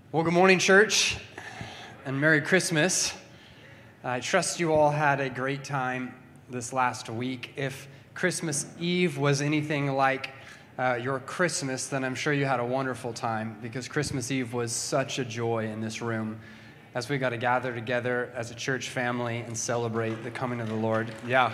Well, good morning, church, and Merry Christmas. I trust you all had a great time this last week. If Christmas Eve was anything like your Christmas, then I'm sure you had a wonderful time, because Christmas Eve was such a joy in this room as we got to gather together as a church family and celebrate the coming of the Lord. Yeah.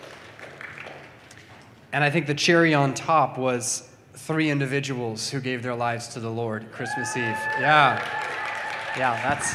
And I think the cherry on top was 3 individuals who gave their lives to the Lord Christmas Eve. Yeah, that's...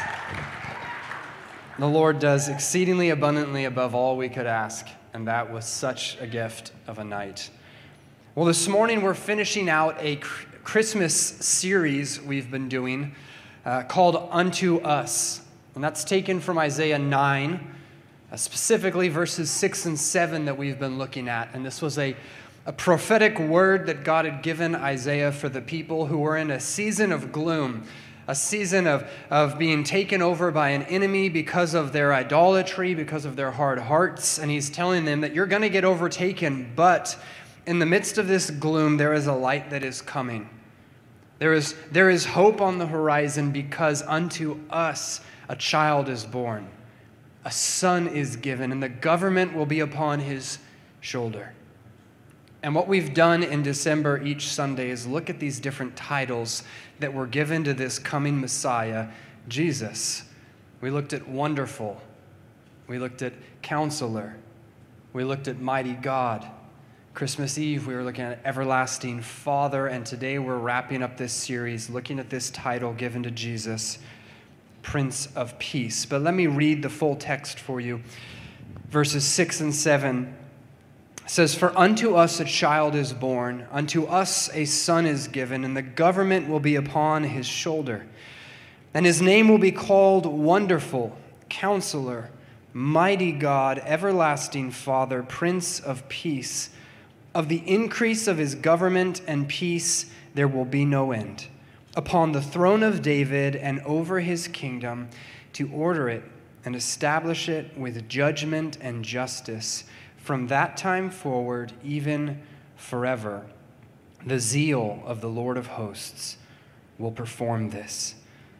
The Lord does exceedingly abundantly above all we could ask, and that was such a gift of a night. Well, this morning we're finishing out a Christmas series we've been doing called Unto Us, and that's taken from Isaiah 9, specifically verses 6 and 7 that we've been looking at, and this was a prophetic word that God had given Isaiah for the people who were in a season of gloom, a season of being taken over by an enemy because of their idolatry, because of their hard hearts. And he's telling them that you're going to get overtaken, but in the midst of this gloom, there is a light that is coming. There is hope on the horizon, because unto us a child is born, a son is given, and the government will be upon his shoulder. And what we've done in December each Sunday is look at these different titles that were given to this coming Messiah, Jesus. We looked at Wonderful. We looked at Counselor. We looked at Mighty God. Christmas Eve, we were looking at Everlasting Father. And today we're wrapping up this series looking at this title given to Jesus, Prince of Peace. But let me read the full text for you. Verses 6 and 7. It says, "For unto us a child is born, unto us a son is given, and the government will be upon his shoulder. And his name will be called Wonderful, Counselor, Mighty God, Everlasting Father, Prince of Peace. Of the increase of his government and peace there will be no end, upon the throne of David and over his kingdom, to order it and establish it with judgment and justice, from that time forward, even forever. The zeal of the Lord of hosts will perform this."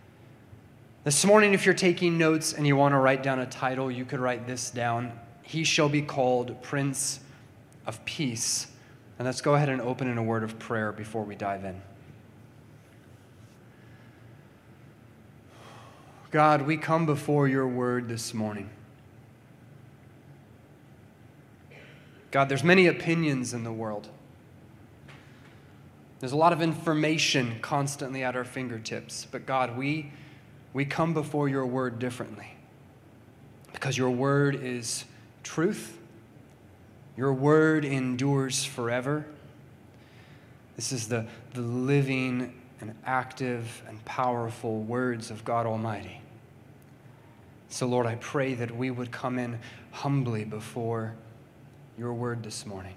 This morning, if you're taking notes and you want to write down a title, you could write this down. He shall be called Prince of Peace. And let's go ahead and open in a word of prayer before we dive in. God, we come before your word this morning. God, there's many opinions in the world. There's a lot of information constantly at our fingertips. But God, we come before your word differently, because your word is truth. Your word endures forever. This is the living and active and powerful words of God Almighty. So, Lord, I pray that we would come in humbly before your word this morning.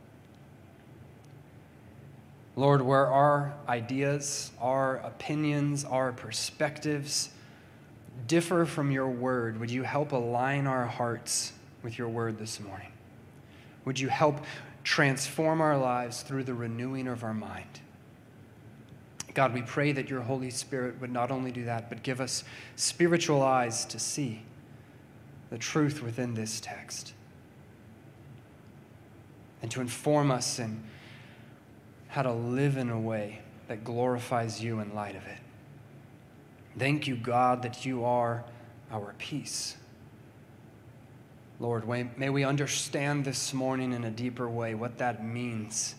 Lord, where our ideas, our opinions, our perspectives differ from your word, would you help align our hearts with your word this morning? Would you help transform our lives through the renewing of our mind? God, we pray that your Holy Spirit would not only do that, but give us spiritual eyes to see the truth within this text, and to inform us in how to live in a way that glorifies you in light of it. Thank you, God, that you are our peace. Lord, may we understand this morning in a deeper way what that means.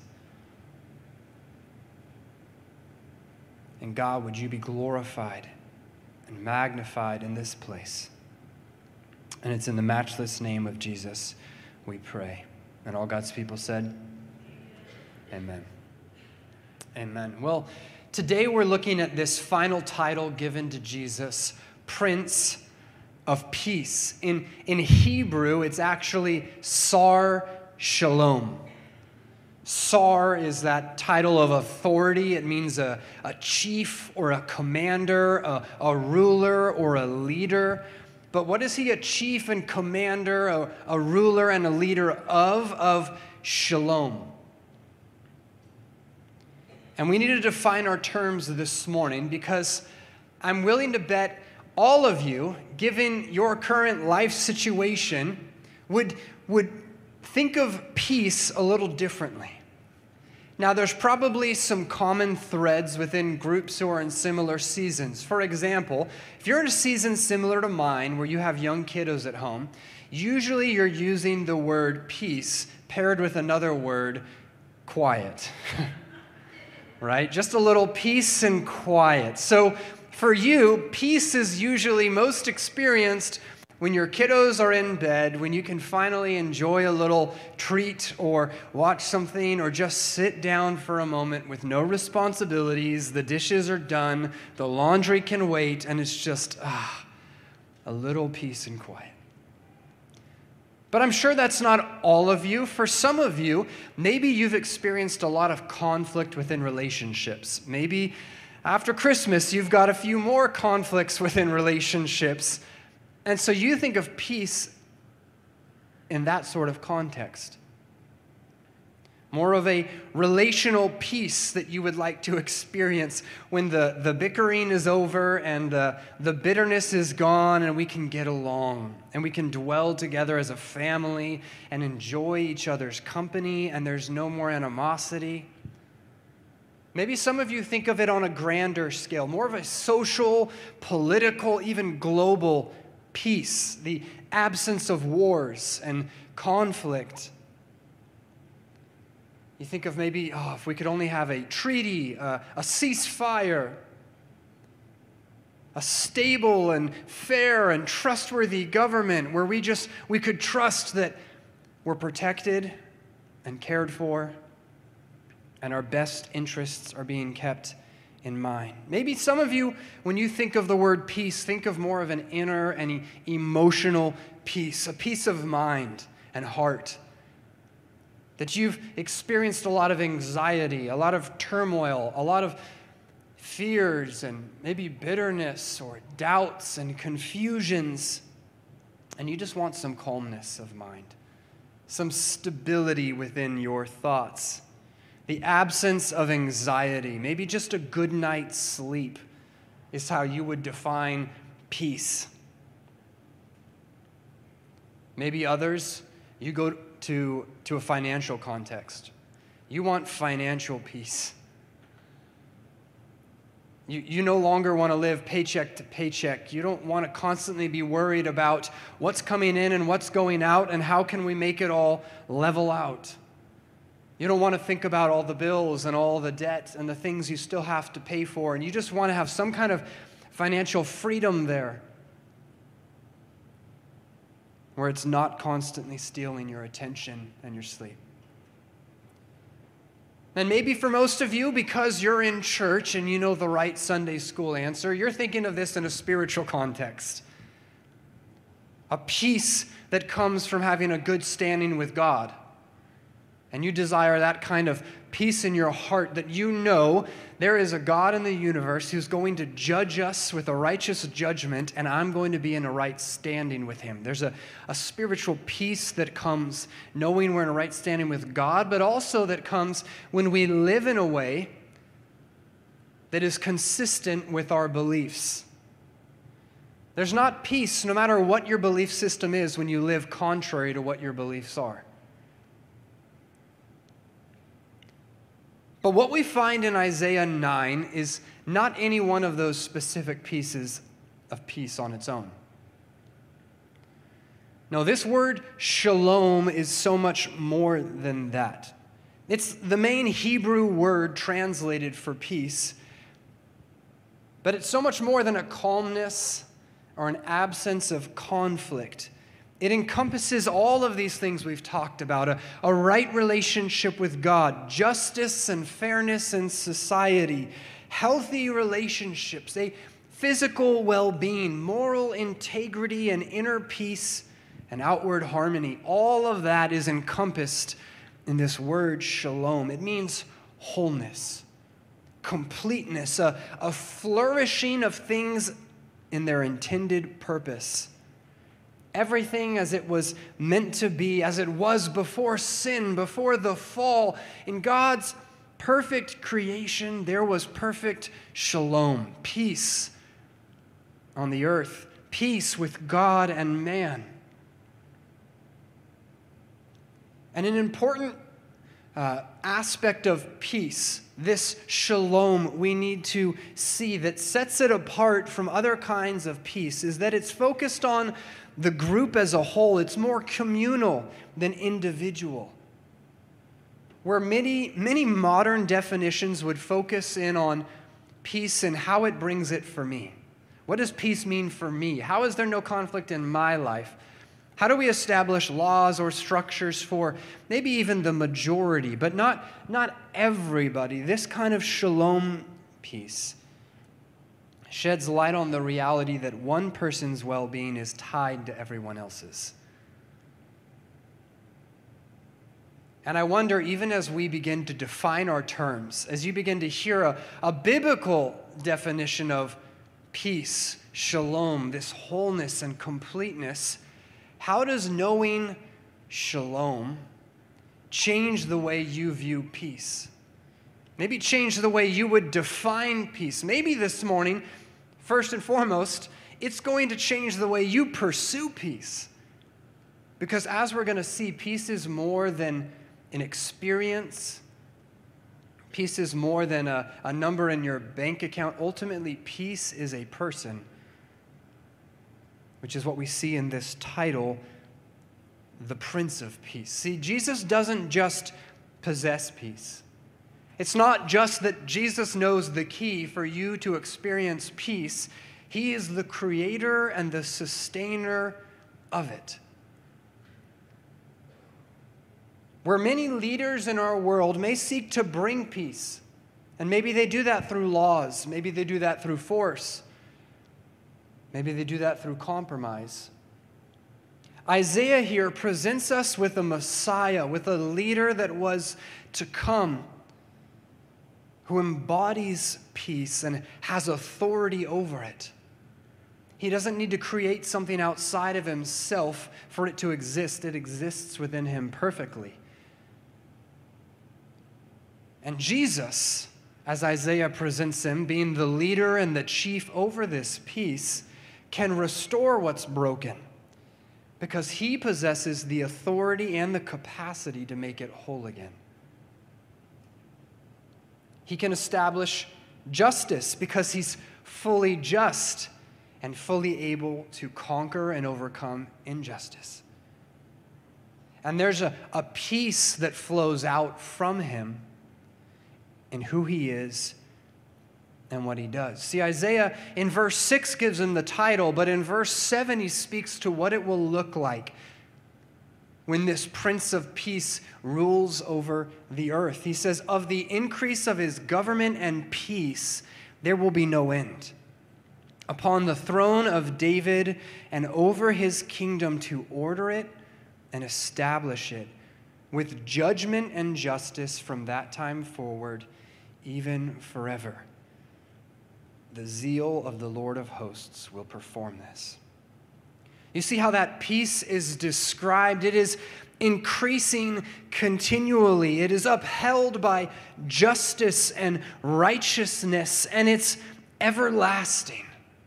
And God, would you be glorified and magnified in this place? And it's in the matchless name of Jesus we pray. And all God's people said, amen. Amen. Well, today we're looking at this final title given to Jesus, Prince of Peace. In Hebrew, it's actually Sar Shalom. Sar is that title of authority. It means a chief or a commander, a ruler or a leader. But what is he a chief and commander, a ruler and a leader of? Of shalom. And we need to define our terms this morning, because I'm willing to bet all of you, given your current life situation, would think of peace a little differently. Now, there's probably some common threads within groups who are in similar seasons. For example, if you're in a season similar to mine where you have young kiddos at home, usually you're using the word peace paired with another word, quiet. Right? Just a little peace and quiet. So for you, peace is usually most experienced when your kiddos are in bed, when you can finally enjoy a little treat or watch something or just sit down for a moment with no responsibilities, the dishes are done, the laundry can wait, and it's just a little peace and quiet. But I'm sure that's not all of you. For some of you, maybe you've experienced a lot of conflict within relationships. Maybe after Christmas, you've got a few more conflicts within relationships. And so you think of peace in that sort of context. More of a relational peace that you would like to experience when the bickering is over and the bitterness is gone and we can get along and we can dwell together as a family and enjoy each other's company and there's no more animosity. Maybe some of you think of it on a grander scale, more of a social, political, even global peace, the absence of wars and conflict. You think of maybe, if we could only have a treaty, a ceasefire, a stable and fair and trustworthy government where we could trust that we're protected and cared for and our best interests are being kept in mind. Maybe some of you, when you think of the word peace, think of more of an inner and emotional peace, a peace of mind and heart. That you've experienced a lot of anxiety, a lot of turmoil, a lot of fears and maybe bitterness or doubts and confusions, and you just want some calmness of mind, some stability within your thoughts. The absence of anxiety, maybe just a good night's sleep is how you would define peace. Maybe others, you go to a financial context. You want financial peace. You no longer want to live paycheck to paycheck. You don't want to constantly be worried about what's coming in and what's going out and how can we make it all level out. You don't want to think about all the bills and all the debt and the things you still have to pay for, and you just want to have some kind of financial freedom there where it's not constantly stealing your attention and your sleep. And maybe for most of you, because you're in church and you know the right Sunday school answer, you're thinking of this in a spiritual context. A peace that comes from having a good standing with God. And you desire that kind of peace in your heart that you know there is a God in the universe who's going to judge us with a righteous judgment, and I'm going to be in a right standing with him. There's a spiritual peace that comes knowing we're in a right standing with God, but also that comes when we live in a way that is consistent with our beliefs. There's not peace, no matter what your belief system is, when you live contrary to what your beliefs are. But what we find in Isaiah 9 is not any one of those specific pieces of peace on its own. No, this word shalom is so much more than that. It's the main Hebrew word translated for peace, but it's so much more than a calmness or an absence of conflict. It encompasses all of these things we've talked about, a right relationship with God, justice and fairness in society, healthy relationships, a physical well-being, moral integrity and inner peace and outward harmony. All of that is encompassed in this word shalom. It means wholeness, completeness, a flourishing of things in their intended purpose. Everything as it was meant to be, as it was before sin, before the fall. In God's perfect creation, there was perfect shalom, peace, on the earth, peace with God and man. And an important aspect of peace, this shalom we need to see that sets it apart from other kinds of peace, is that it's focused on the group as a whole. It's more communal than individual. Where many modern definitions would focus in on peace and how it brings it for me. What does peace mean for me? How is there no conflict in my life? How do we establish laws or structures for maybe even the majority, but not everybody? This kind of shalom peace sheds light on the reality that one person's well-being is tied to everyone else's. And I wonder, even as we begin to define our terms, as you begin to hear a biblical definition of peace, shalom, this wholeness and completeness, how does knowing shalom change the way you view peace? Maybe change the way you would define peace. Maybe this morning, first and foremost, it's going to change the way you pursue peace. Because as we're going to see, peace is more than an experience. Peace is more than a number in your bank account. Ultimately, peace is a person, which is what we see in this title, the Prince of Peace. See, Jesus doesn't just possess peace. It's not just that Jesus knows the key for you to experience peace. He is the creator and the sustainer of it. Where many leaders in our world may seek to bring peace, and maybe they do that through laws, maybe they do that through force, maybe they do that through compromise. Isaiah here presents us with a Messiah, with a leader that was to come, who embodies peace and has authority over it. He doesn't need to create something outside of himself for it to exist. It exists within him perfectly. And Jesus, as Isaiah presents him, being the leader and the chief over this peace, can restore what's broken because he possesses the authority and the capacity to make it whole again. He can establish justice because he's fully just and fully able to conquer and overcome injustice. And there's a peace that flows out from him in who he is and what he does. See, Isaiah in verse 6 gives him the title, but in verse 7 he speaks to what it will look like when this Prince of Peace rules over the earth. He says, of the increase of his government and peace, there will be no end. Upon the throne of David and over his kingdom to order it and establish it with judgment and justice from that time forward, even forever. The zeal of the Lord of hosts will perform this. You see how that peace is described? It is increasing continually. It is upheld by justice and righteousness, and it's everlasting.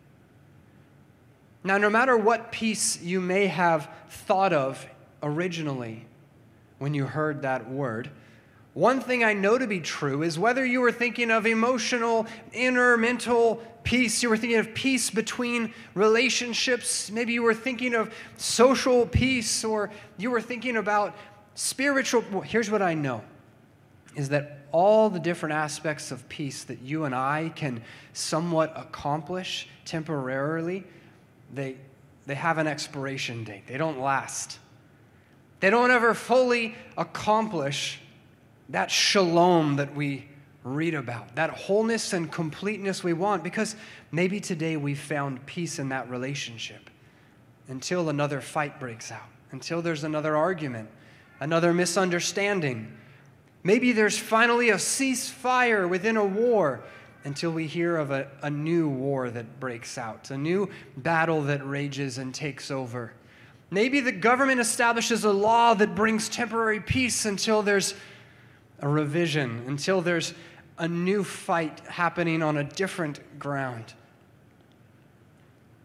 Now, no matter what peace you may have thought of originally when you heard that word, one thing I know to be true is whether you were thinking of emotional, inner, mental peace, you were thinking of peace between relationships, maybe you were thinking of social peace, or you were thinking about spiritual. Well, here's what I know, is that all the different aspects of peace that you and I can somewhat accomplish temporarily, they have an expiration date. They don't last. They don't ever fully accomplish that shalom that we read about, that wholeness and completeness we want, because maybe today we've found peace in that relationship until another fight breaks out, until there's another argument, another misunderstanding. Maybe there's finally a ceasefire within a war until we hear of a new war that breaks out, a new battle that rages and takes over. Maybe the government establishes a law that brings temporary peace until there's a revision, until there's a new fight happening on a different ground.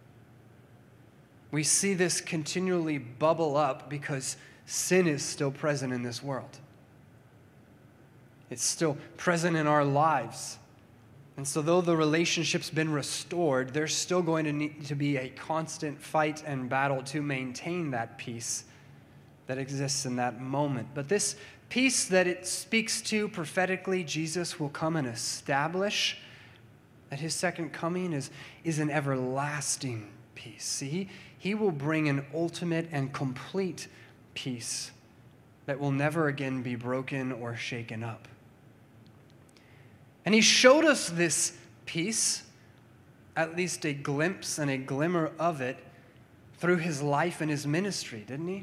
We see this continually bubble up because sin is still present in this world. It's still present in our lives. And so though the relationship's been restored, there's still going to need to be a constant fight and battle to maintain that peace that exists in that moment. But this peace that it speaks to prophetically, Jesus will come and establish that his second coming is an everlasting peace. See, he will bring an ultimate and complete peace that will never again be broken or shaken up. And he showed us this peace, at least a glimpse and a glimmer of it, through his life and his ministry, didn't he?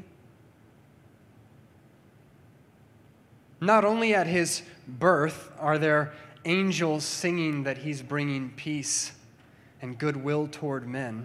Not only at his birth are there angels singing that he's bringing peace and goodwill toward men,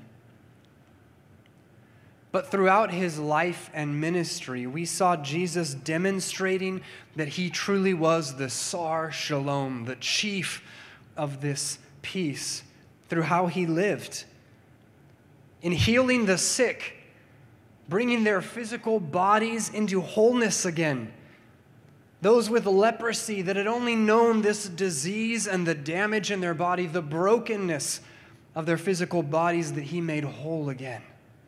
but throughout his life and ministry, we saw Jesus demonstrating that he truly was the Sar Shalom, the chief of this peace, through how he lived. In healing the sick, bringing their physical bodies into wholeness again. Those with leprosy that had only known this disease and the damage in their body, the brokenness of their physical bodies that he made whole again.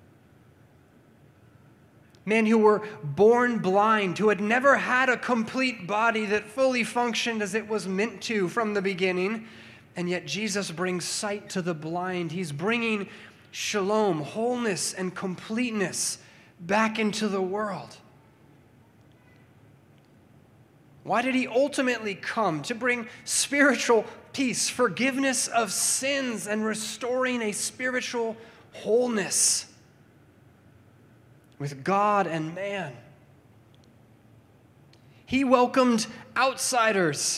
Men who were born blind, who had never had a complete body that fully functioned as it was meant to from the beginning, and yet Jesus brings sight to the blind. He's bringing shalom, wholeness, and completeness back into the world. Why did he ultimately come? To bring spiritual peace, forgiveness of sins, and restoring a spiritual wholeness with God and man. He welcomed outsiders.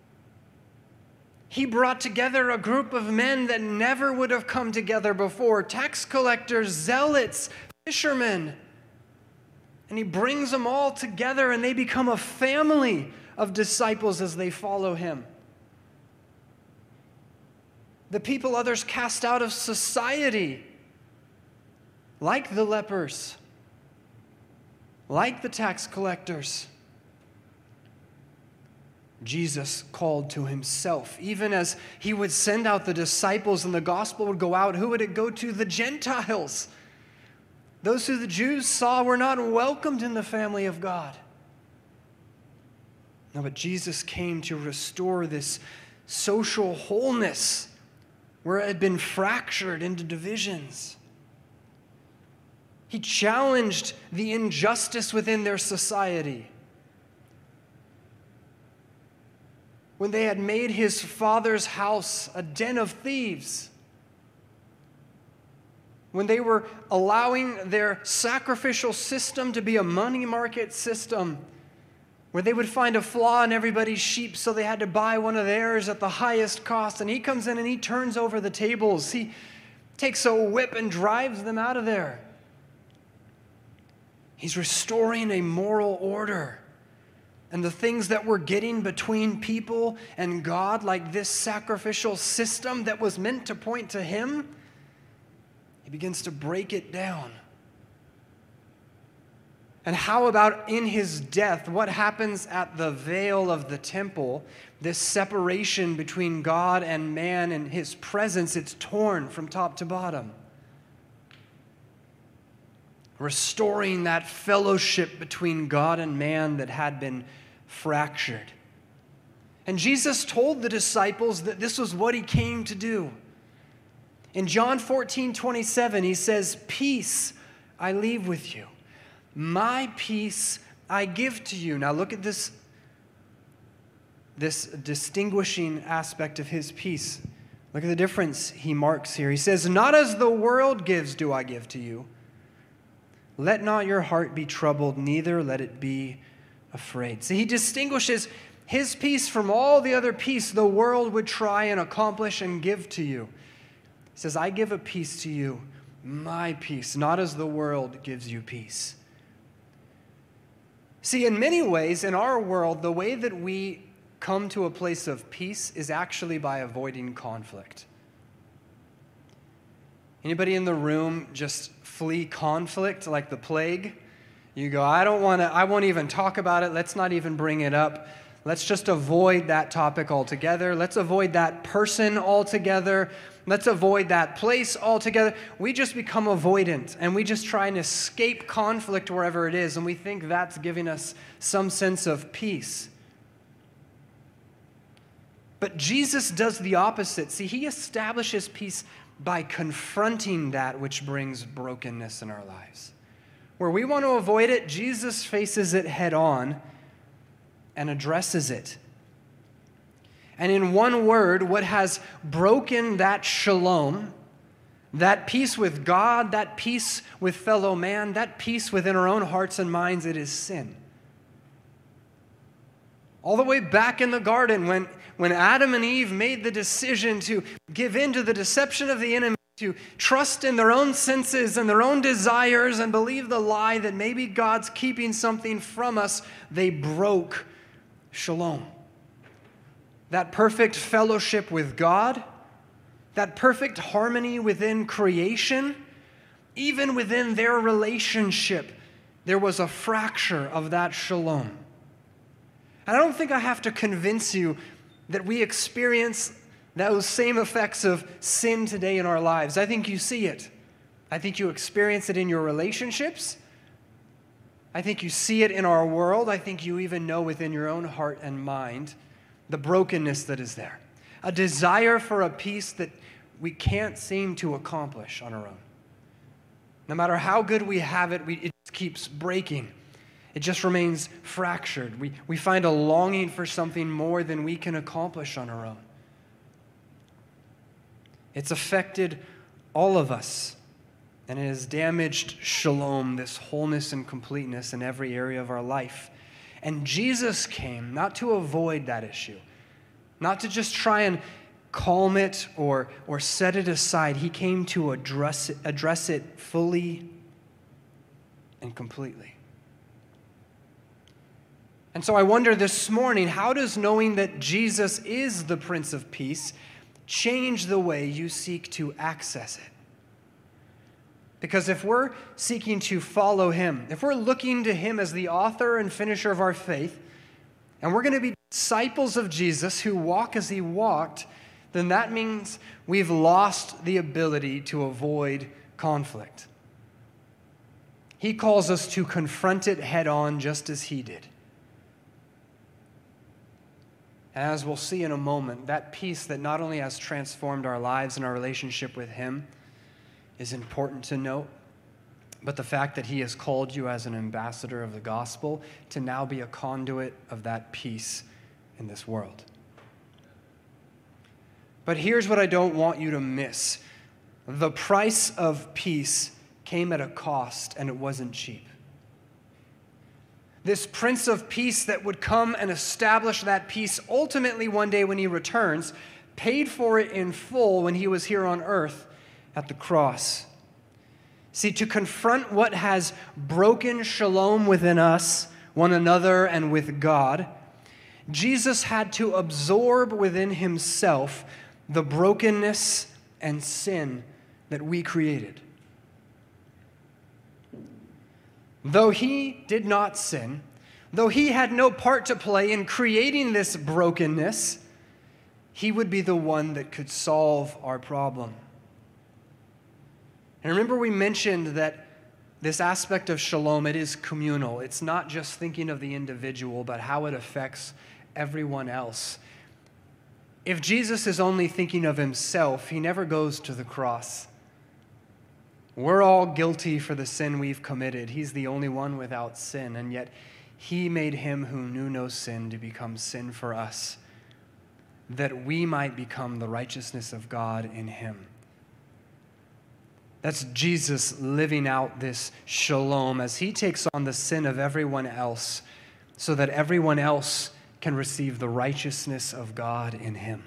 He brought together a group of men that never would have come together before, tax collectors, zealots, fishermen. And he brings them all together and they become a family of disciples as they follow him. The people others cast out of society, like the lepers, like the tax collectors, Jesus called to himself. Even as he would send out the disciples and the gospel would go out, who would it go to? The Gentiles. Those who the Jews saw were not welcomed in the family of God. No, but Jesus came to restore this social wholeness where it had been fractured into divisions. He challenged the injustice within their society. When they had made his father's house a den of thieves, when they were allowing their sacrificial system to be a money market system, where they would find a flaw in everybody's sheep, so they had to buy one of theirs at the highest cost, and he comes in and he turns over the tables. He takes a whip and drives them out of there. He's restoring a moral order. And the things that were getting between people and God, like this sacrificial system that was meant to point to him, he begins to break it down. And how about in his death, what happens at the veil of the temple, this separation between God and man and his presence, it's torn from top to bottom. Restoring that fellowship between God and man that had been fractured. And Jesus told the disciples that this was what he came to do. In John 14:27, he says, "Peace I leave with you. My peace I give to you." Now look at this distinguishing aspect of his peace. Look at the difference he marks here. He says, "Not as the world gives do I give to you. Let not your heart be troubled, neither let it be afraid." See, he distinguishes his peace from all the other peace the world would try and accomplish and give to you. He says, "I give a peace to you, my peace, not as the world gives you peace." See, in many ways, in our world, the way that we come to a place of peace is actually by avoiding conflict. Anybody in the room just flee conflict like the plague? You go, I won't even talk about it. Let's not even bring it up. Let's just avoid that topic altogether. Let's avoid that person altogether. Let's avoid that place altogether. We just become avoidant, and we just try and escape conflict wherever it is, and we think that's giving us some sense of peace. But Jesus does the opposite. See, he establishes peace by confronting that which brings brokenness in our lives. Where we want to avoid it, Jesus faces it head on and addresses it. And in one word, what has broken that shalom, that peace with God, that peace with fellow man, that peace within our own hearts and minds, it is sin. All the way back in the garden when Adam and Eve made the decision to give in to the deception of the enemy, to trust in their own senses and their own desires and believe the lie that maybe God's keeping something from us, they broke shalom. That perfect fellowship with God, that perfect harmony within creation, even within their relationship, there was a fracture of that shalom. And I don't think I have to convince you that we experience those same effects of sin today in our lives. I think you see it. I think you experience it in your relationships. I think you see it in our world. I think you even know within your own heart and mind the brokenness that is there. A desire for a peace that we can't seem to accomplish on our own. No matter how good we have it, it just keeps breaking. It just remains fractured. We find a longing for something more than we can accomplish on our own. It's affected all of us, and it has damaged shalom, this wholeness and completeness in every area of our life. And Jesus came not to avoid that issue, not to just try and calm it or set it aside. He came to address it fully and completely. And so I wonder this morning, how does knowing that Jesus is the Prince of Peace change the way you seek to access it? Because if we're seeking to follow him, if we're looking to him as the author and finisher of our faith, and we're going to be disciples of Jesus who walk as he walked, then that means we've lost the ability to avoid conflict. He calls us to confront it head on just as he did. As we'll see in a moment, that peace that not only has transformed our lives and our relationship with him is important to note, but the fact that he has called you as an ambassador of the gospel to now be a conduit of that peace in this world. But here's what I don't want you to miss. The price of peace came at a cost, and it wasn't cheap. This Prince of Peace that would come and establish that peace ultimately one day when he returns, paid for it in full when he was here on earth at the cross. See, to confront what has broken shalom within us, one another, and with God, Jesus had to absorb within himself the brokenness and sin that we created. Though he did not sin, though he had no part to play in creating this brokenness, he would be the one that could solve our problem. And remember, we mentioned that this aspect of shalom, it is communal. It's not just thinking of the individual, but how it affects everyone else. If Jesus is only thinking of himself, he never goes to the cross. We're all guilty for the sin we've committed. He's the only one without sin, and yet he made him who knew no sin to become sin for us, that we might become the righteousness of God in him. That's Jesus living out this shalom as he takes on the sin of everyone else so that everyone else can receive the righteousness of God in him.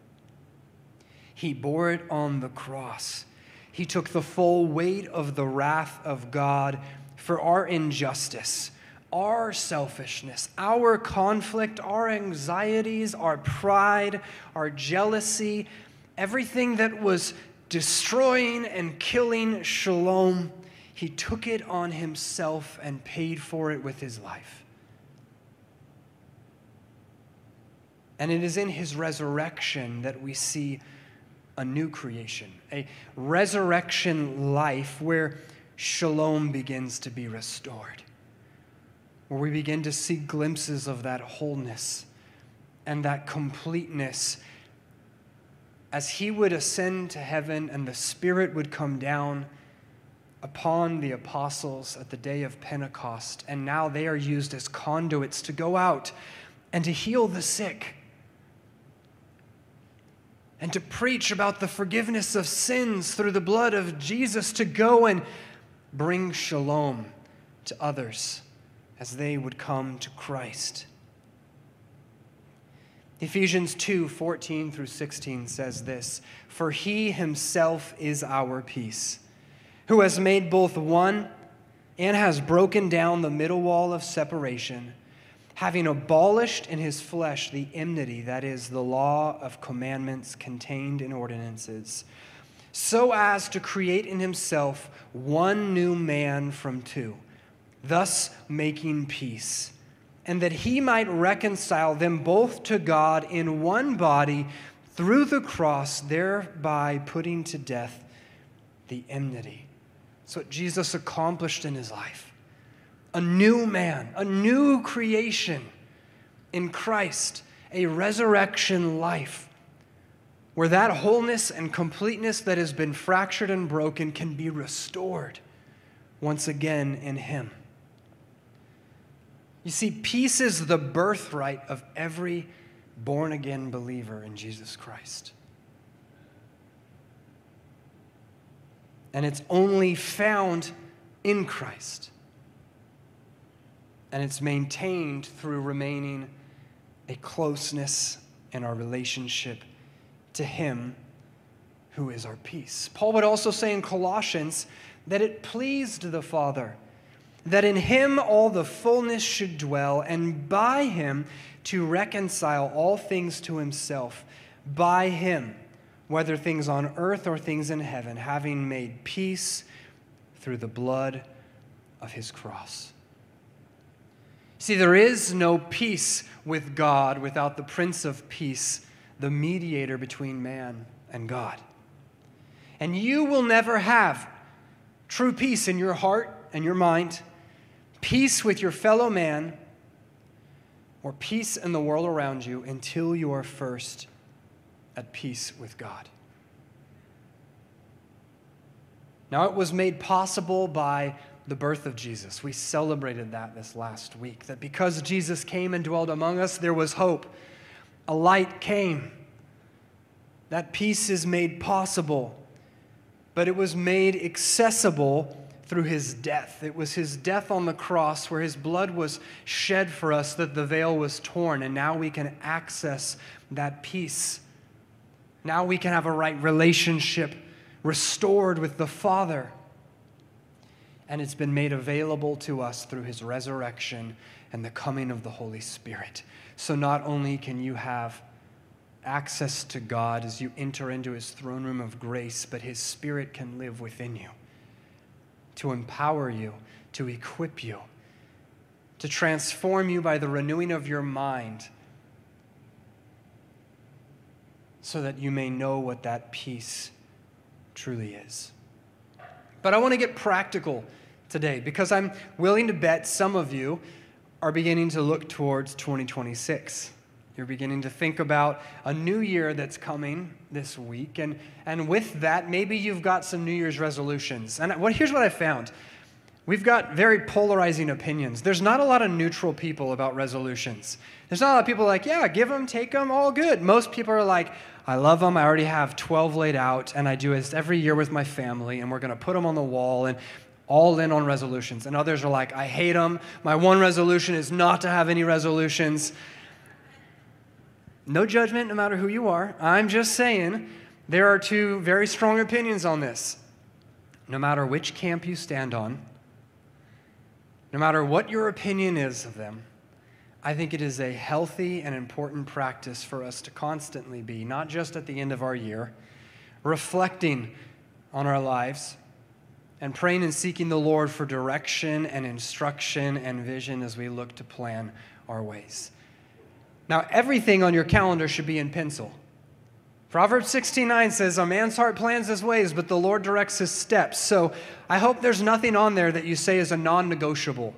He bore it on the cross. He took the full weight of the wrath of God for our injustice, our selfishness, our conflict, our anxieties, our pride, our jealousy, everything that was destroying and killing Shalom, he took it on himself and paid for it with his life. And it is in his resurrection that we see a new creation, a resurrection life where Shalom begins to be restored, where we begin to see glimpses of that wholeness and that completeness as he would ascend to heaven and the Spirit would come down upon the apostles at the day of Pentecost. And now they are used as conduits to go out and to heal the sick and to preach about the forgiveness of sins through the blood of Jesus, to go and bring shalom to others as they would come to Christ. Ephesians 2:14 through 16 says this, "For he himself is our peace, who has made both one and has broken down the middle wall of separation, having abolished in his flesh the enmity, that is, the law of commandments contained in ordinances, so as to create in himself one new man from two, thus making peace, and that he might reconcile them both to God in one body through the cross, thereby putting to death the enmity." That's what Jesus accomplished in his life. A new man, a new creation in Christ, a resurrection life where that wholeness and completeness that has been fractured and broken can be restored once again in him. You see, peace is the birthright of every born-again believer in Jesus Christ. And it's only found in Christ. And it's maintained through remaining a closeness in our relationship to him who is our peace. Paul would also say in Colossians that it pleased the Father that in him all the fullness should dwell, and by him to reconcile all things to himself, by him, whether things on earth or things in heaven, having made peace through the blood of his cross. See, there is no peace with God without the Prince of Peace, the mediator between man and God. And you will never have true peace in your heart and your mind, peace with your fellow man, or peace in the world around you until you are first at peace with God. Now, it was made possible by the birth of Jesus. We celebrated that this last week, that because Jesus came and dwelled among us, there was hope. A light came. That peace is made possible, but it was made accessible through his death. It was his death on the cross where his blood was shed for us that the veil was torn, and now we can access that peace. Now we can have a right relationship restored with the Father. And it's been made available to us through his resurrection and the coming of the Holy Spirit. So not only can you have access to God as you enter into his throne room of grace, but his Spirit can live within you to empower you, to equip you, to transform you by the renewing of your mind so that you may know what that peace truly is. But I want to get practical today because I'm willing to bet some of you are beginning to look towards 2026. You're beginning to think about a new year that's coming this week. And with that, maybe you've got some New Year's resolutions. And here's what I found. We've got very polarizing opinions. There's not a lot of neutral people about resolutions. There's not a lot of people like, yeah, give them, take them, all good. Most people are like, I love them. I already have 12 laid out, and I do this every year with my family, and we're going to put them on the wall, and all in on resolutions. And others are like, I hate them. My one resolution is not to have any resolutions. No judgment, no matter who you are. I'm just saying there are two very strong opinions on this. No matter which camp you stand on, no matter what your opinion is of them, I think it is a healthy and important practice for us to constantly be, not just at the end of our year, reflecting on our lives, and praying and seeking the Lord for direction and instruction and vision as we look to plan our ways. Now, everything on your calendar should be in pencil. Proverbs 16:9 says, "A man's heart plans his ways, but the Lord directs his steps." So I hope there's nothing on there that you say is a non-negotiable.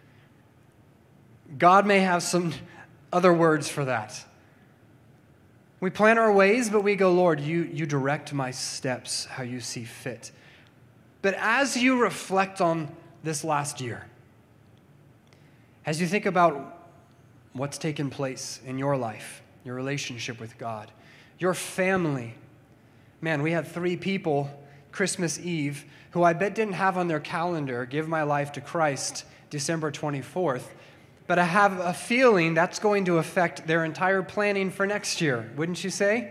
God may have some other words for that. We plan our ways, but we go, "Lord, you direct my steps how you see fit." But as you reflect on this last year, as you think about what's taken place in your life, your relationship with God, your family, man, we had 3 people Christmas Eve who I bet didn't have on their calendar, give my life to Christ December 24th, but I have a feeling that's going to affect their entire planning for next year, wouldn't you say?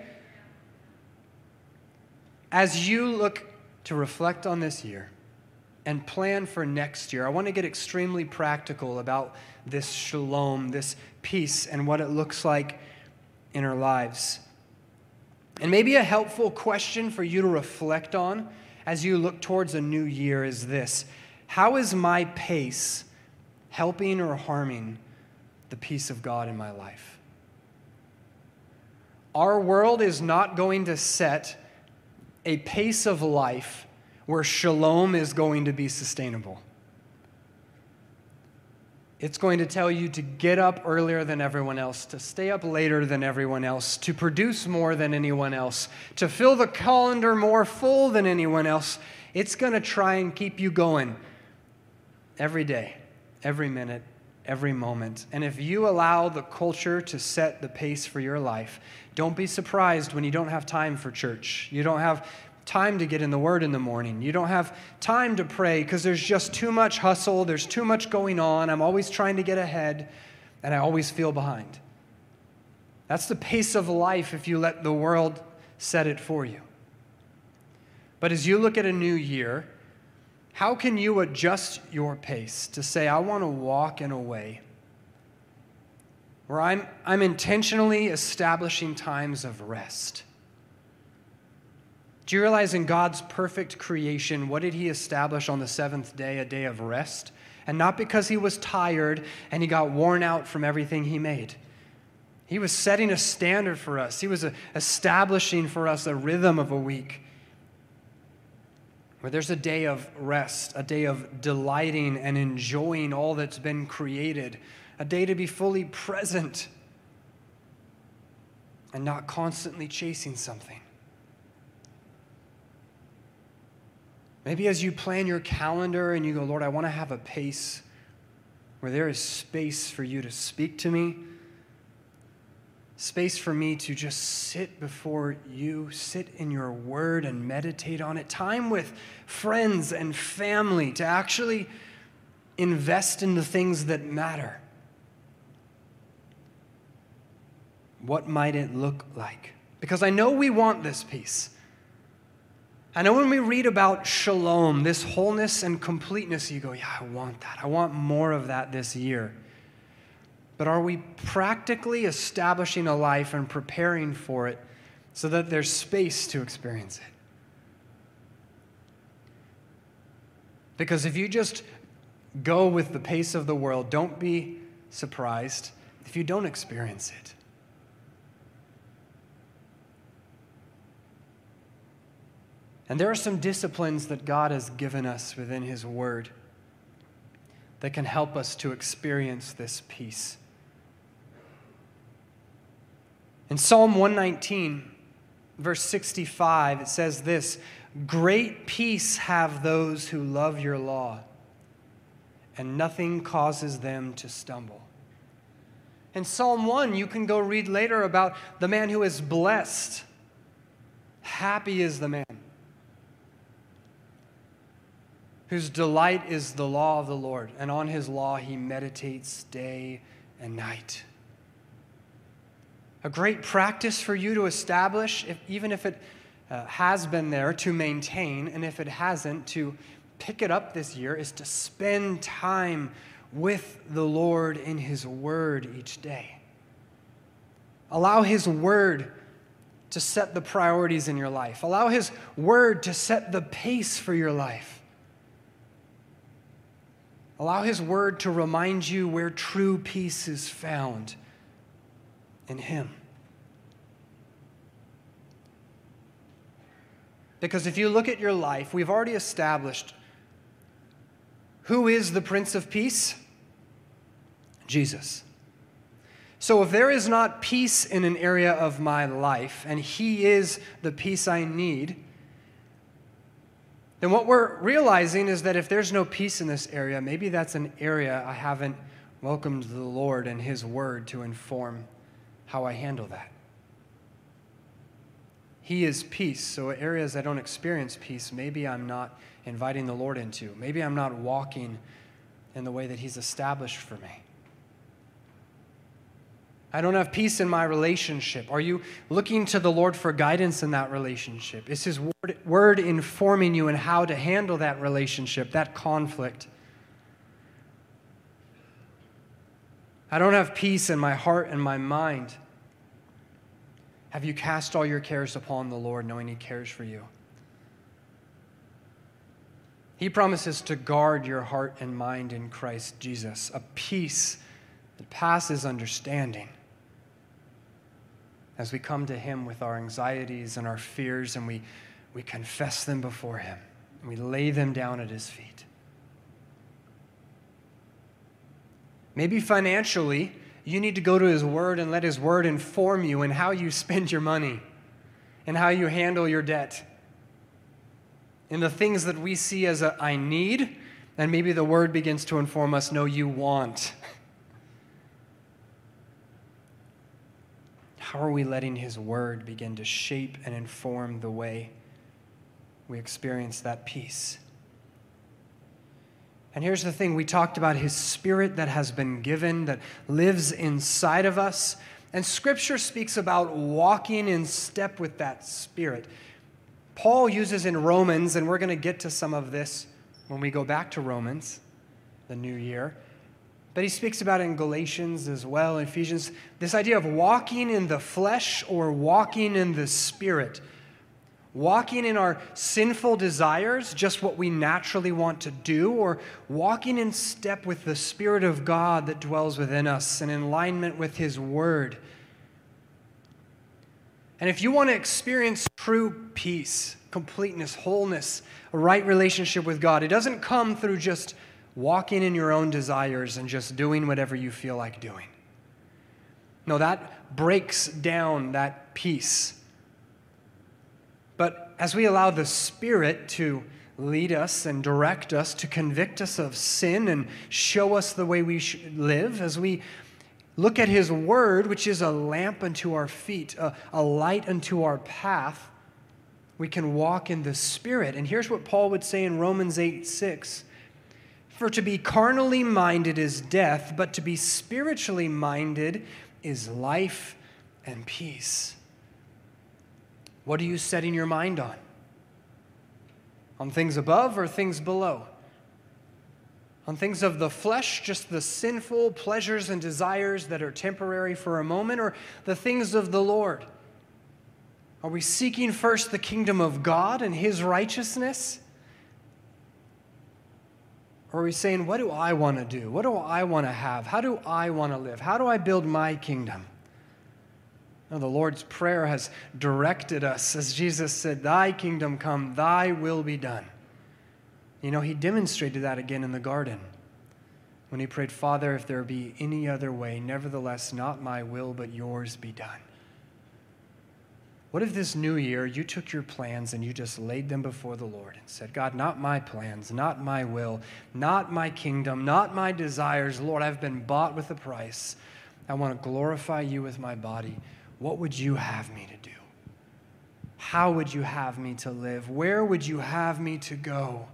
As you look to reflect on this year and plan for next year, I want to get extremely practical about this shalom, this peace, and what it looks like in our lives. And maybe a helpful question for you to reflect on as you look towards a new year is this: how is my pace helping or harming the peace of God in my life? Our world is not going to set a pace of life where shalom is going to be sustainable. It's going to tell you to get up earlier than everyone else, to stay up later than everyone else, to produce more than anyone else, to fill the calendar more full than anyone else. It's going to try and keep you going every day, every minute, every moment. And if you allow the culture to set the pace for your life, don't be surprised when you don't have time for church. You don't have time to get in the Word in the morning. You don't have time to pray because there's just too much hustle. There's too much going on. I'm always trying to get ahead, and I always feel behind. That's the pace of life if you let the world set it for you. But as you look at a new year, how can you adjust your pace to say, I want to walk in a way where I'm intentionally establishing times of rest? Do you realize in God's perfect creation, what did He establish on the 7th day? A day of rest. And not because He was tired and He got worn out from everything He made. He was setting a standard for us. He was establishing for us a rhythm of a week where there's a day of rest, a day of delighting and enjoying all that's been created, a day to be fully present and not constantly chasing something. Maybe as you plan your calendar and you go, Lord, I want to have a pace where there is space for you to speak to me, space for me to just sit before you, sit in your word and meditate on it, time with friends and family to actually invest in the things that matter. What might it look like? Because I know we want this peace. I know when we read about shalom, this wholeness and completeness, you go, yeah, I want that. I want more of that this year. But are we practically establishing a life and preparing for it so that there's space to experience it? Because if you just go with the pace of the world, don't be surprised if you don't experience it. And there are some disciplines that God has given us within His Word that can help us to experience this peace. In Psalm 119, verse 65, it says this: "Great peace have those who love your law, and nothing causes them to stumble." In Psalm 1, you can go read later about the man who is blessed. Happy is the man whose delight is the law of the Lord, and on His law he meditates day and night. A great practice for you to establish, even if it has been there, to maintain, and if it hasn't, to pick it up this year, is to spend time with the Lord in His Word each day. Allow His Word to set the priorities in your life. Allow His Word to set the pace for your life. Allow His Word to remind you where true peace is found in Him. Because if you look at your life, we've already established who is the Prince of Peace? Jesus. So if there is not peace in an area of my life, and He is the peace I need, then what we're realizing is that if there's no peace in this area, maybe that's an area I haven't welcomed the Lord and His Word to inform how I handle that. He is peace, so areas I don't experience peace, maybe I'm not inviting the Lord into. Maybe I'm not walking in the way that He's established for me. I don't have peace in my relationship. Are you looking to the Lord for guidance in that relationship? Is His word informing you in how to handle that relationship, that conflict? I don't have peace in my heart and my mind. Have you cast all your cares upon the Lord, knowing He cares for you? He promises to guard your heart and mind in Christ Jesus, a peace that passes understanding. As we come to Him with our anxieties and our fears, and we confess them before Him, and we lay them down at His feet. Maybe financially, you need to go to His Word and let His Word inform you in how you spend your money and how you handle your debt. In the things that we see as a I need, and maybe the Word begins to inform us, no, you want. How are we letting His Word begin to shape and inform the way we experience that peace? And here's the thing, we talked about His Spirit that has been given, that lives inside of us. And Scripture speaks about walking in step with that Spirit. Paul uses in Romans, and we're going to get to some of this when we go back to Romans, the new year. But he speaks about it in Galatians as well, Ephesians, this idea of walking in the flesh or walking in the Spirit. Walking in our sinful desires, just what we naturally want to do, or walking in step with the Spirit of God that dwells within us and in alignment with His Word. And if you want to experience true peace, completeness, wholeness, a right relationship with God, it doesn't come through just walking in your own desires and just doing whatever you feel like doing. No, that breaks down that peace. But as we allow the Spirit to lead us and direct us, to convict us of sin and show us the way we should live, as we look at His Word, which is a lamp unto our feet, a light unto our path, we can walk in the Spirit. And here's what Paul would say in Romans 8:6. For to be carnally minded is death, but to be spiritually minded is life and peace. What are you setting your mind on? On things above or things below? On things of the flesh, just the sinful pleasures and desires that are temporary for a moment, or the things of the Lord? Are we seeking first the kingdom of God and His righteousness? Or are we saying, what do I want to do? What do I want to have? How do I want to live? How do I build my kingdom? Now, the Lord's Prayer has directed us, as Jesus said, Thy kingdom come, Thy will be done. You know, He demonstrated that again in the garden when He prayed, Father, if there be any other way, nevertheless, not my will, but yours be done. What if this new year you took your plans and you just laid them before the Lord and said, God, not my plans, not my will, not my kingdom, not my desires. Lord, I've been bought with a price. I want to glorify you with my body. What would you have me to do? How would you have me to live? Where would you have me to go?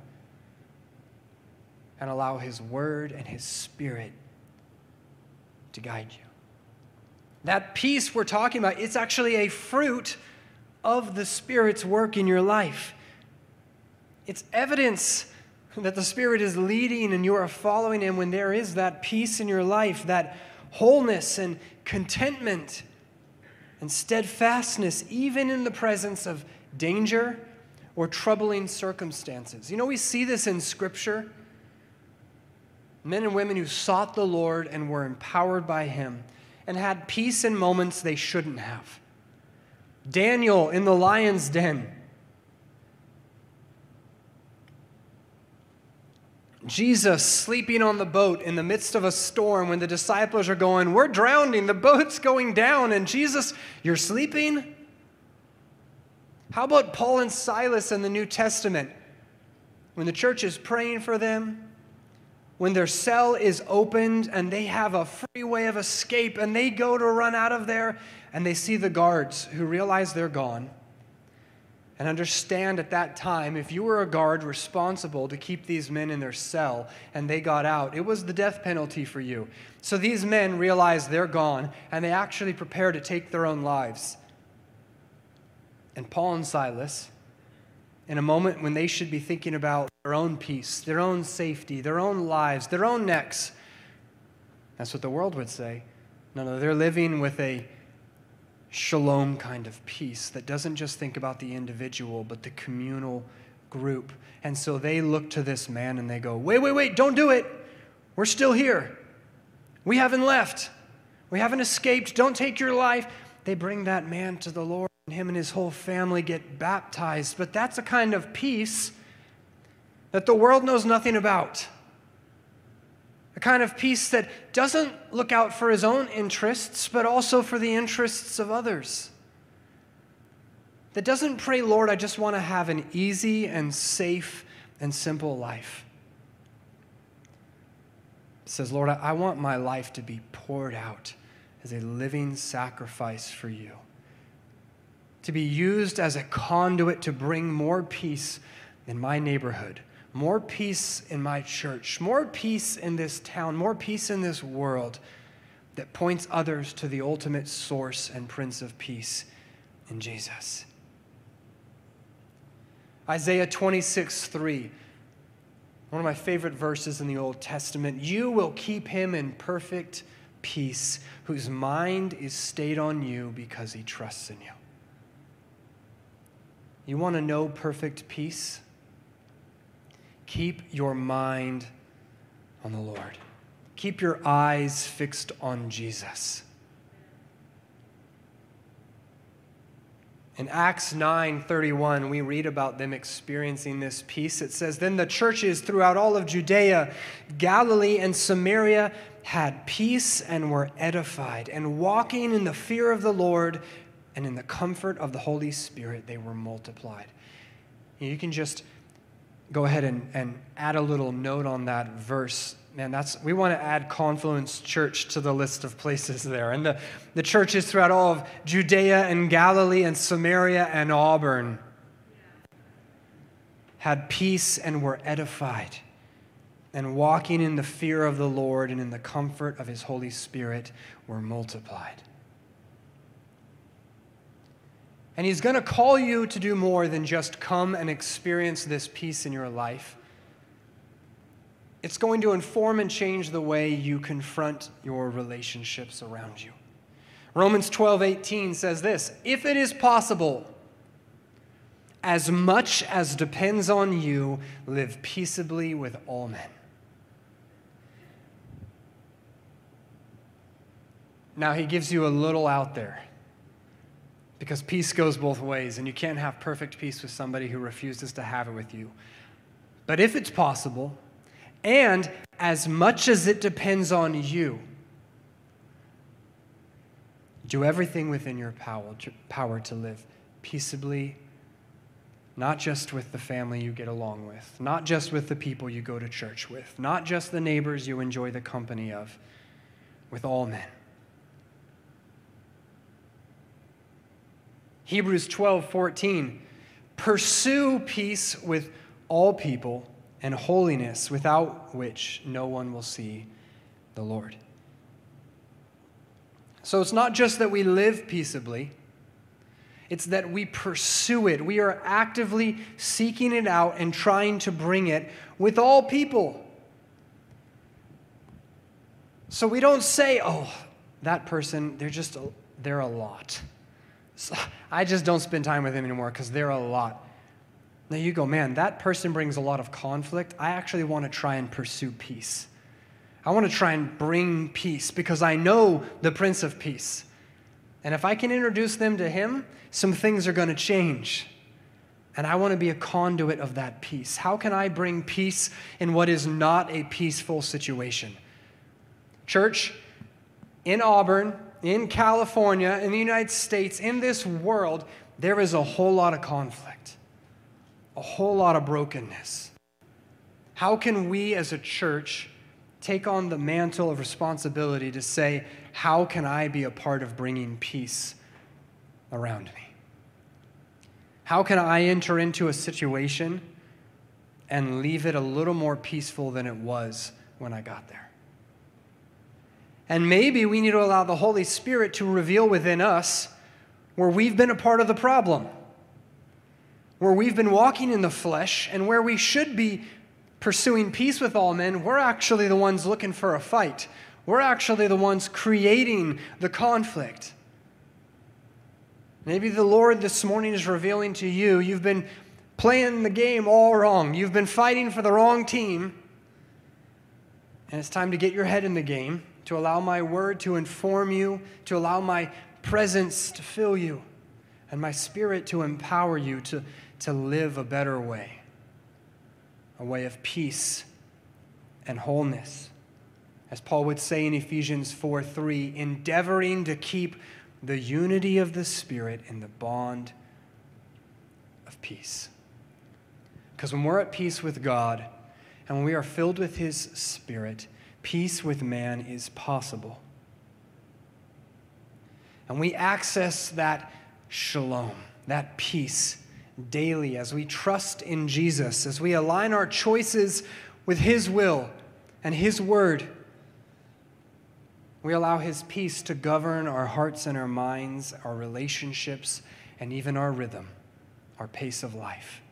And allow His Word and His Spirit to guide you. That peace we're talking about, it's actually a fruit of the Spirit's work in your life. It's evidence that the Spirit is leading and you are following Him when there is that peace in your life, that wholeness and contentment. and steadfastness even in the presence of danger or troubling circumstances. You know, we see this in Scripture. Men and women who sought the Lord and were empowered by Him and had peace in moments they shouldn't have. Daniel in the lion's den. Jesus sleeping on the boat in the midst of a storm when the disciples are going, "We're drowning, the boat's going down," and Jesus, "You're sleeping?" How about Paul and Silas in the New Testament? When the church is praying for them, when their cell is opened and they have a free way of escape and they go to run out of there and they see the guards who realize they're gone and understand at that time, if you were a guard responsible to keep these men in their cell and they got out, it was the death penalty for you. So these men realize they're gone and they actually prepare to take their own lives. And Paul and Silas, in a moment when they should be thinking about their own peace, their own safety, their own lives, their own necks, that's what the world would say. No, they're living with a shalom kind of peace that doesn't just think about the individual, but the communal group. And so they look to this man and they go, wait, don't do it. We're still here. We haven't left. We haven't escaped. Don't take your life. They bring that man to the Lord, and him and his whole family get baptized. But that's a kind of peace that the world knows nothing about. A kind of peace that doesn't look out for his own interests, but also for the interests of others. That doesn't pray, "Lord, I just want to have an easy and safe and simple life." It says, "Lord, I want my life to be poured out as a living sacrifice for you, to be used as a conduit to bring more peace in my neighborhood, more peace in my church, more peace in this town, more peace in this world that points others to the ultimate source and Prince of Peace in Jesus." Isaiah 26:3, one of my favorite verses in the Old Testament. "You will keep him in perfect peace, whose mind is stayed on you because he trusts in you." You want to know perfect peace? Keep your mind on the Lord. Keep your eyes fixed on Jesus. In Acts 9:31, we read about them experiencing this peace. It says, "Then the churches throughout all of Judea, Galilee, and Samaria had peace and were edified, and walking in the fear of the Lord and in the comfort of the Holy Spirit, they were multiplied." You can just go ahead and add a little note on that verse. Man, we want to add Confluence Church to the list of places there. And the churches throughout all of Judea and Galilee and Samaria and Auburn had peace and were edified, and walking in the fear of the Lord and in the comfort of his Holy Spirit were multiplied. And he's going to call you to do more than just come and experience this peace in your life. It's going to inform and change the way you confront your relationships around you. Romans 12:18 says this, "If it is possible, as much as depends on you, live peaceably with all men." Now he gives you a little out there, because peace goes both ways, and you can't have perfect peace with somebody who refuses to have it with you. But if it's possible, and as much as it depends on you, do everything within your power to live peaceably, not just with the family you get along with, not just with the people you go to church with, not just the neighbors you enjoy the company of, with all men. Hebrews 12:14, "Pursue peace with all people and holiness, without which no one will see the Lord." So it's not just that we live peaceably, it's that we pursue it. We are actively seeking it out and trying to bring it with all people. So we don't say, "Oh, that person, they're a lot." So I just don't spend time with them anymore because they're a lot. Now you go, man, that person brings a lot of conflict. I actually want to try and pursue peace. I want to try and bring peace because I know the Prince of Peace. And if I can introduce them to him, some things are going to change. And I want to be a conduit of that peace. How can I bring peace in what is not a peaceful situation? Church, in Auburn, in California, in the United States, in this world, there is a whole lot of conflict, a whole lot of brokenness. How can we as a church take on the mantle of responsibility to say, how can I be a part of bringing peace around me? How can I enter into a situation and leave it a little more peaceful than it was when I got there? And maybe we need to allow the Holy Spirit to reveal within us where we've been a part of the problem, where we've been walking in the flesh, and where we should be pursuing peace with all men, we're actually the ones looking for a fight. We're actually the ones creating the conflict. Maybe the Lord this morning is revealing to you, you've been playing the game all wrong. You've been fighting for the wrong team. And it's time to get your head in the game, to allow my word to inform you, to allow my presence to fill you, and my spirit to empower you to live a better way. A way of peace and wholeness. As Paul would say in Ephesians 4:3, endeavoring to keep the unity of the Spirit in the bond of peace. Because when we're at peace with God and when we are filled with His Spirit, peace with man is possible. And we access that shalom, that peace, daily as we trust in Jesus, as we align our choices with His will and His word. We allow His peace to govern our hearts and our minds, our relationships, and even our rhythm, our pace of life.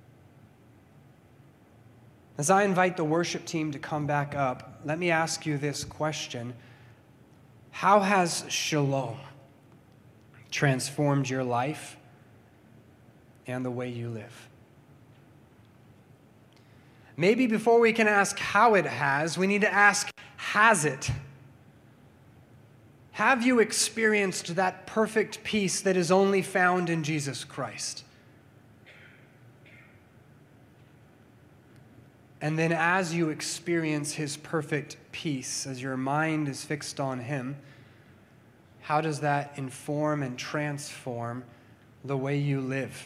As I invite the worship team to come back up, let me ask you this question. How has shalom transformed your life and the way you live? Maybe before we can ask how it has, we need to ask, has it? Have you experienced that perfect peace that is only found in Jesus Christ? And then as you experience His perfect peace, as your mind is fixed on Him, how does that inform and transform the way you live?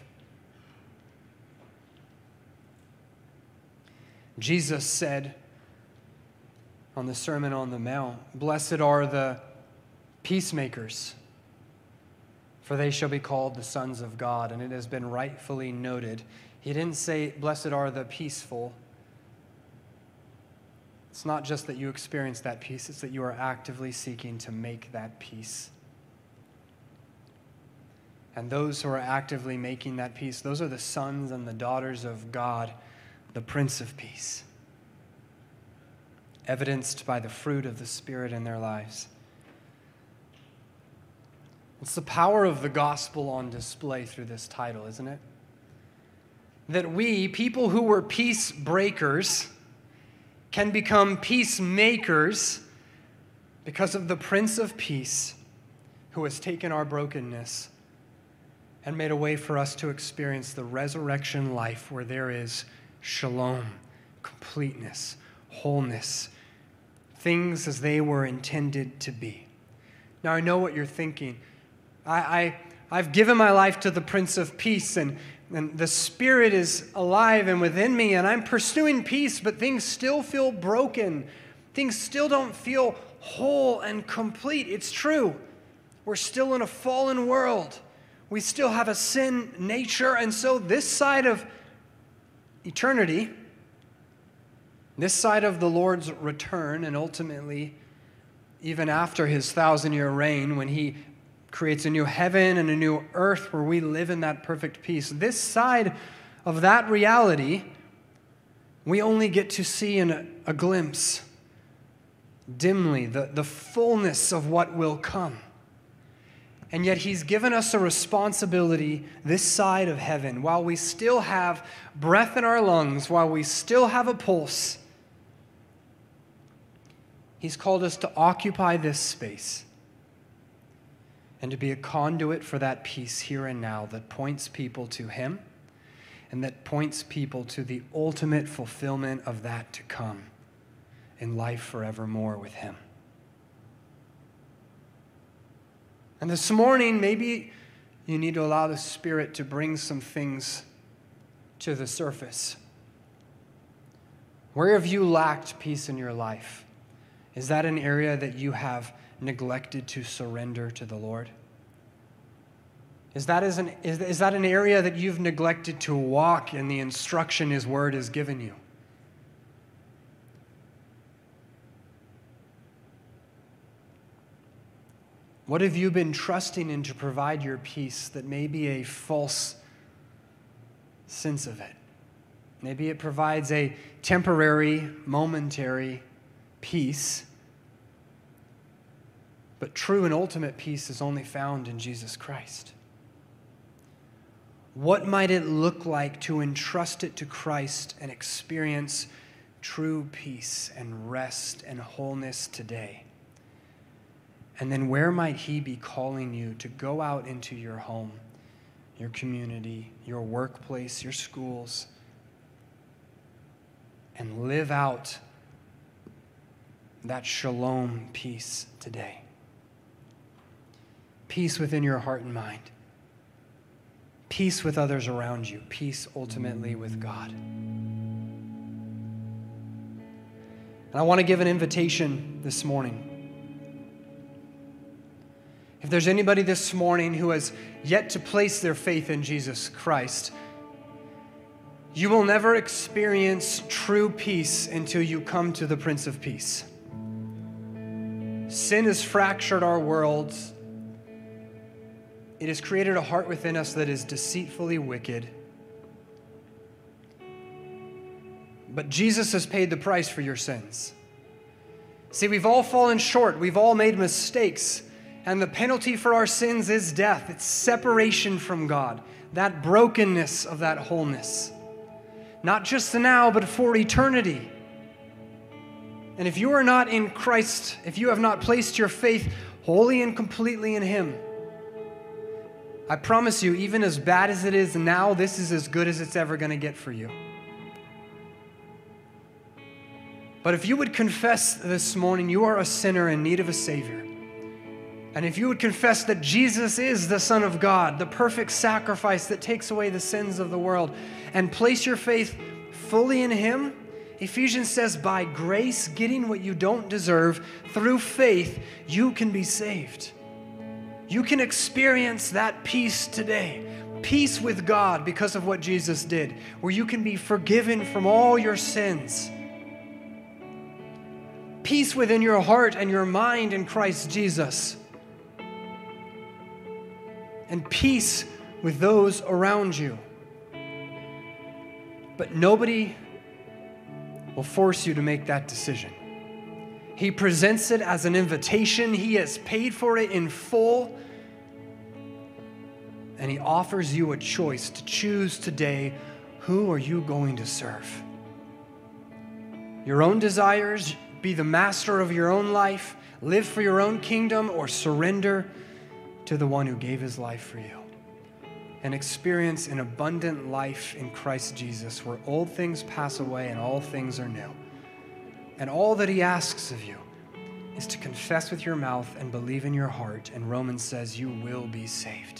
Jesus said on the Sermon on the Mount, blessed are the peacemakers, for they shall be called the sons of God. And it has been rightfully noted. He didn't say, blessed are the peaceful. It's not just that you experience that peace, it's that you are actively seeking to make that peace. And those who are actively making that peace, those are the sons and the daughters of God, the Prince of Peace, evidenced by the fruit of the Spirit in their lives. It's the power of the gospel on display through this title, isn't it? That we, people who were peace breakers, can become peacemakers because of the Prince of Peace who has taken our brokenness and made a way for us to experience the resurrection life where there is shalom, completeness, wholeness, things as they were intended to be. Now, I know what you're thinking. I've given my life to the Prince of Peace, and the Spirit is alive and within me, and I'm pursuing peace, but things still feel broken. Things still don't feel whole and complete. It's true. We're still in a fallen world. We still have a sin nature, and so this side of eternity, this side of the Lord's return, and ultimately, even after His 1,000-year reign, when He creates a new heaven and a new earth where we live in that perfect peace, this side of that reality, we only get to see in a glimpse, dimly, the fullness of what will come. And yet he's given us a responsibility this side of heaven, while we still have breath in our lungs, while we still have a pulse. He's called us to occupy this space and to be a conduit for that peace here and now that points people to him and that points people to the ultimate fulfillment of that to come in life forevermore with him. And this morning, maybe you need to allow the Spirit to bring some things to the surface. Where have you lacked peace in your life? Is that an area that you have neglected to surrender to the Lord? Is that an area that you've neglected to walk in the instruction His Word has given you? What have you been trusting in to provide your peace that may be a false sense of it? Maybe it provides a temporary, momentary peace, but true and ultimate peace is only found in Jesus Christ. What might it look like to entrust it to Christ and experience true peace and rest and wholeness today? And then where might He be calling you to go out into your home, your community, your workplace, your schools, and live out that shalom peace today? Peace within your heart and mind. Peace with others around you. Peace ultimately with God. And I want to give an invitation this morning. If there's anybody this morning who has yet to place their faith in Jesus Christ, you will never experience true peace until you come to the Prince of Peace. Sin has fractured our worlds. It has created a heart within us that is deceitfully wicked. But Jesus has paid the price for your sins. See, we've all fallen short. We've all made mistakes. And the penalty for our sins is death. It's separation from God. That brokenness of that wholeness. Not just the now, but for eternity. And if you are not in Christ, if you have not placed your faith wholly and completely in Him, I promise you, even as bad as it is now, this is as good as it's ever going to get for you. But if you would confess this morning you are a sinner in need of a Savior, and if you would confess that Jesus is the Son of God, the perfect sacrifice that takes away the sins of the world, and place your faith fully in Him, Ephesians says, by grace, getting what you don't deserve, through faith, you can be saved. You can experience that peace today. Peace with God because of what Jesus did, where you can be forgiven from all your sins. Peace within your heart and your mind in Christ Jesus. And peace with those around you. But nobody will force you to make that decision. He presents it as an invitation. He has paid for it in full. And He offers you a choice to choose today, who are you going to serve? Your own desires, be the master of your own life, live for your own kingdom, or surrender to the one who gave His life for you and experience an abundant life in Christ Jesus, where old things pass away and all things are new. And all that He asks of you is to confess with your mouth and believe in your heart, and Romans says you will be saved.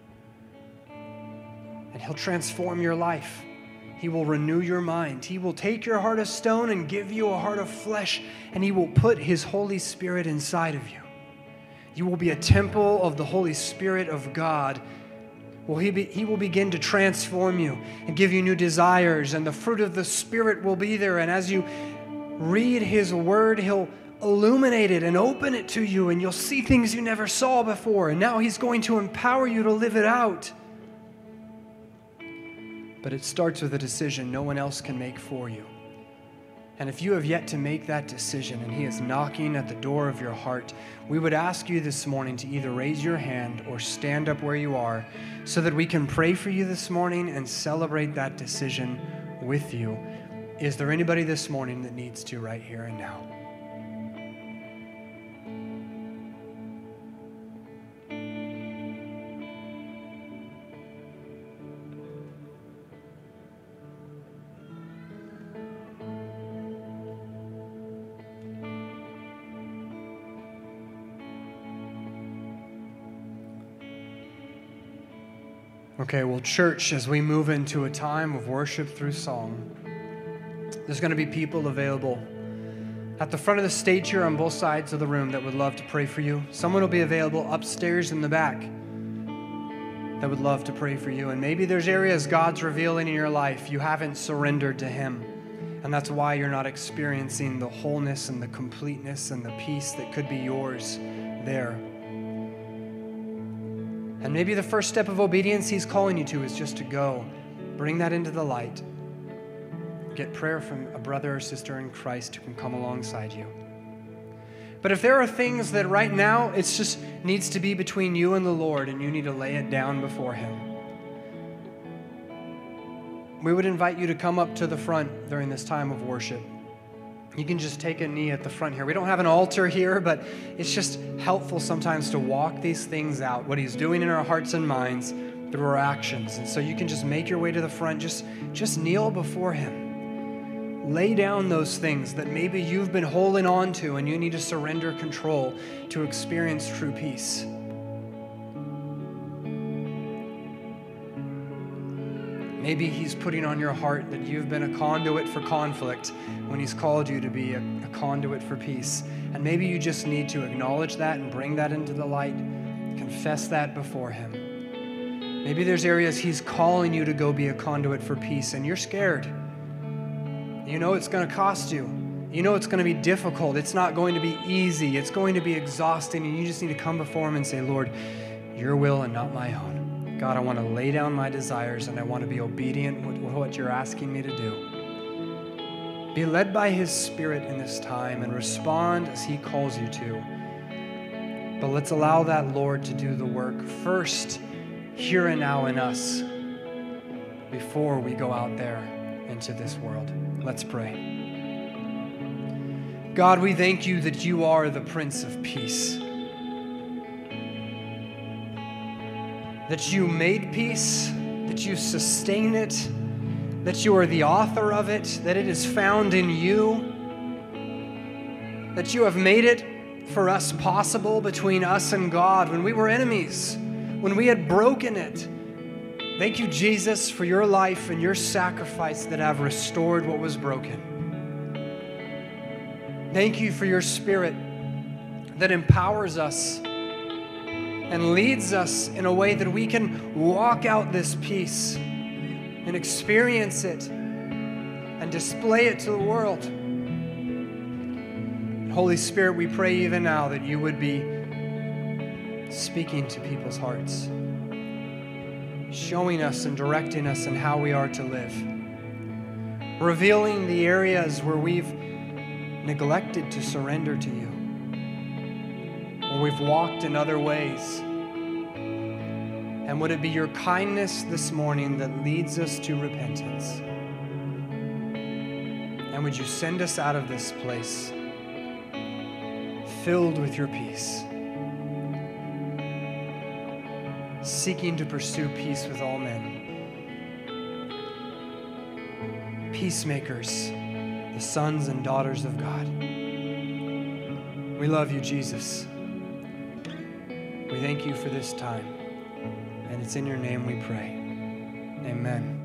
And He'll transform your life. He will renew your mind. He will take your heart of stone and give you a heart of flesh, and He will put His Holy Spirit inside of you. You will be a temple of the Holy Spirit of God. He will begin to transform you and give you new desires, and the fruit of the Spirit will be there. And as you read His Word, He'll illuminate it and open it to you, and you'll see things you never saw before. And now He's going to empower you to live it out. But it starts with a decision no one else can make for you. And if you have yet to make that decision and he is knocking at the door of your heart, we would ask you this morning to either raise your hand or stand up where you are so that we can pray for you this morning and celebrate that decision with you. Is there anybody this morning that needs to right here and now? Okay, well, church, as we move into a time of worship through song, there's going to be people available at the front of the stage here on both sides of the room that would love to pray for you. Someone will be available upstairs in the back that would love to pray for you. And maybe there's areas God's revealing in your life you haven't surrendered to him. And that's why you're not experiencing the wholeness and the completeness and the peace that could be yours there. And maybe the first step of obedience he's calling you to is just to go, bring that into the light, get prayer from a brother or sister in Christ who can come alongside you. But if there are things that right now it's just needs to be between you and the Lord and you need to lay it down before him, we would invite you to come up to the front during this time of worship. You can just take a knee at the front here. We don't have an altar here, but it's just helpful sometimes to walk these things out, what he's doing in our hearts and minds through our actions. And so you can just make your way to the front, just kneel before him. Lay down those things that maybe you've been holding on to and you need to surrender control to experience true peace. Maybe he's putting on your heart that you've been a conduit for conflict when he's called you to be a conduit for peace. And maybe you just need to acknowledge that and bring that into the light, confess that before him. Maybe there's areas he's calling you to go be a conduit for peace and you're scared. You know it's going to cost you. You know it's going to be difficult. It's not going to be easy. It's going to be exhausting, and you just need to come before him and say, Lord, your will and not my own. God, I want to lay down my desires and I want to be obedient with what you're asking me to do. Be led by his Spirit in this time and respond as he calls you to. But let's allow that Lord to do the work first, here and now in us, before we go out there into this world. Let's pray. God, we thank you that you are the Prince of Peace. That you made peace, that you sustain it, that you are the author of it, that it is found in you, that you have made it for us possible between us and God when we were enemies, when we had broken it. Thank you, Jesus, for your life and your sacrifice that have restored what was broken. Thank you for your Spirit that empowers us and leads us in a way that we can walk out this peace and experience it and display it to the world. Holy Spirit, we pray even now that you would be speaking to people's hearts, showing us and directing us in how we are to live, revealing the areas where we've neglected to surrender to you, or we've walked in other ways. And would it be your kindness this morning that leads us to repentance? And would you send us out of this place filled with your peace, seeking to pursue peace with all men, peacemakers, the sons and daughters of God. We love you, Jesus. We thank you for this time, and it's in your name we pray. Amen.